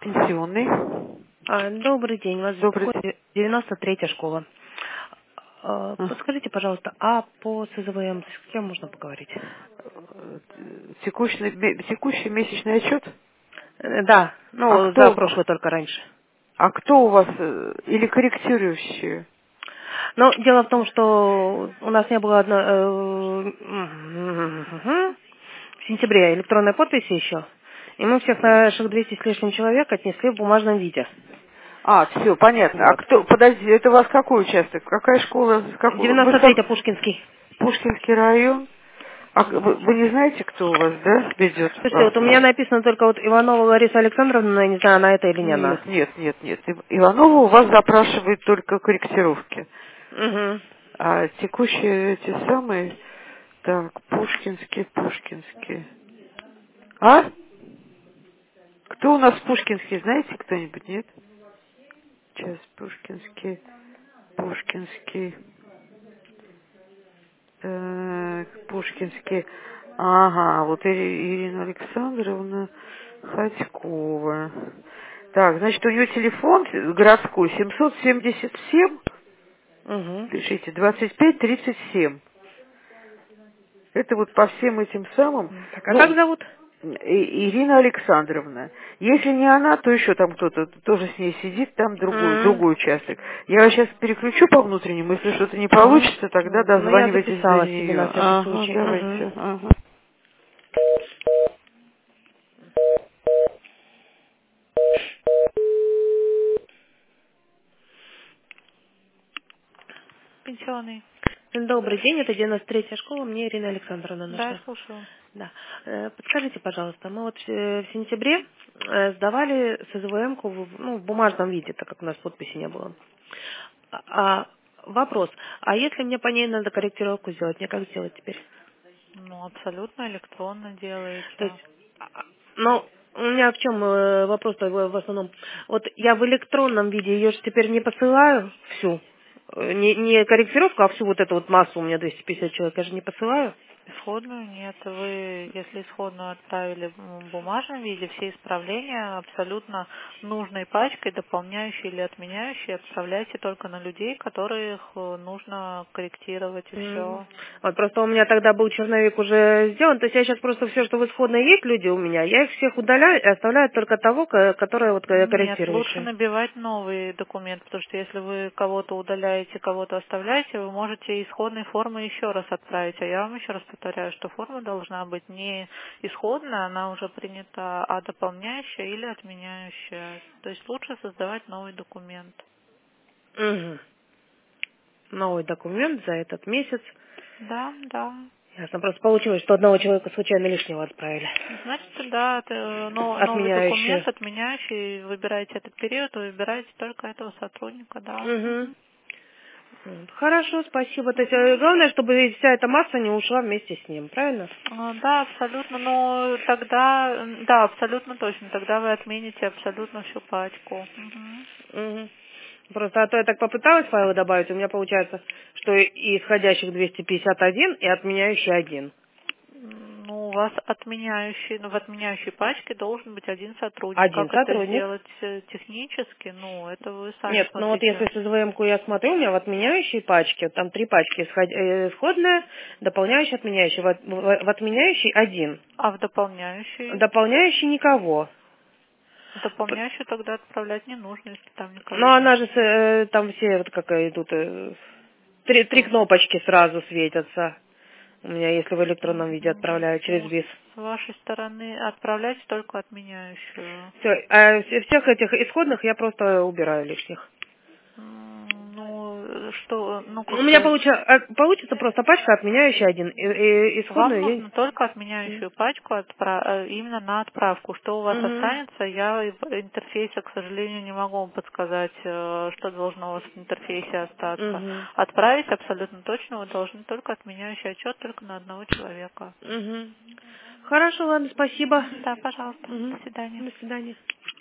Пенсионный. Добрый день, вас Добрый беспокоит день. 93-я школа. А, Подскажите, пожалуйста, а по СЗВМ с кем можно поговорить? Текущий месячный отчет? Да, А за кто, прошлый только раньше. а кто у вас, или корректирующие? Но дело в том, что у нас не было в сентябре электронной подписи еще, и мы всех наших 200 с лишним человек отнесли в бумажном виде. Все, понятно. А Вот. кто, подожди, это у вас какой участок? Какая школа? Вы 93-я Пушкинский. Пушкинский район? А вы не знаете, кто у вас, да, ведет? Слушайте, вот у меня написано только вот Иванова Лариса Александровна, но я не знаю, она это или не она. Нет. Иванова у вас запрашивает только корректировки. Угу. А текущие эти самые... Так, Пушкинский. А? Кто у нас Пушкинский, знаете кто-нибудь, нет? Сейчас, Пушкинский. Так, Пушкинский. Ага, вот Ирина Александровна Ходькова. Так, значит, у нее телефон городской 777, Угу. пишите, 2537. Это вот по всем этим самым, Так, а как зовут? Ирина Александровна. Если не она, то еще там кто-то тоже с ней сидит, там М, другой участок. Я вас сейчас переключу по внутреннему, если что-то не Угу. получится, тогда Ну, я дозванивайтесь до записала себе нее. на всякий Ага, случай. Угу. давайте. Ага. Пенсионный. Добрый день, это 93-я школа, мне Ирина Александровна Да, нужна. слушаю. Да. Подскажите, пожалуйста, мы вот в сентябре сдавали СЗВМ-ку в бумажном виде, так как у нас подписи не было. А вопрос, а если мне по ней надо корректировку сделать, мне как сделать теперь? Ну, абсолютно электронно То делаете. есть, ну, у меня в чем вопрос-то в основном? Вот я в электронном виде ее же теперь не посылаю всю. Не корректировку, а всю вот эту вот массу, у меня 250 человек, я же не посылаю. Исходную нет. Вы, если исходную отправили в бумажном виде, все исправления абсолютно нужной пачкой, дополняющие или отменяющие, отправляйте только на людей, которых нужно корректировать, и Мгм. все. Вот просто у меня тогда был черновик уже сделан, то есть я сейчас просто все, что в исходной есть люди у меня, я их всех удаляю и оставляю только того, который вот Нет, лучше корректирующий. набивать новый документ, потому что если вы кого-то удаляете, кого-то оставляете, вы можете исходной формы еще раз отправить. А я вам еще раз повторяю, что форма должна быть не исходная, она уже принята, а дополняющая или отменяющая. То есть лучше создавать новый документ. Мгм. Новый документ за этот месяц. Да, да. Ясно, просто получилось, что одного человека случайно лишнего отправили. Значит, да, новый Отменяющую. документ, отменяющий, выбираете этот период, вы выбираете только этого сотрудника, да. Угу. Мгм. Хорошо, спасибо. То есть Мгм. главное, чтобы вся эта масса не ушла вместе с ним, правильно? Да, абсолютно, но тогда, да, абсолютно точно, тогда вы отмените абсолютно всю пачку. Мгм. Угу. Просто, а то я так попыталась файлы добавить, у меня получается, что и исходящих 251 и отменяющий один. Ну, у вас в отменяющей пачке должен быть один сотрудник. Один Как это сотрудник. сделать технически? Ну, это вы сами Нет, ну вот если смотрите. с СВМ-ку я смотрю, у меня в отменяющей пачке, вот там 3 пачки, исходная, дополняющая, отменяющая. В отменяющей один. А в дополняющий? Дополняющий никого. Дополняющий тогда отправлять не нужно, если там Но никого нет. она же, там все вот как идут, три Что? кнопочки сразу светятся. У меня, если в электронном виде отправляю через Ну, БИС. с вашей стороны отправлять только отменяющую. Все, а всех этих исходных я просто убираю лишних. Ну, что, ну, У как меня бы, получится просто пачка, отменяющая один. И вам исходную я... нужно только отменяющую пачку именно на отправку. Что у вас Угу. останется, я в интерфейсе, к сожалению, не могу вам подсказать, что должно у вас в интерфейсе остаться. Угу. Отправить абсолютно точно вы должны только отменяющий отчет только на одного человека. Угу. Хорошо, ладно, спасибо. Да, пожалуйста. Угу. До свидания. До свидания.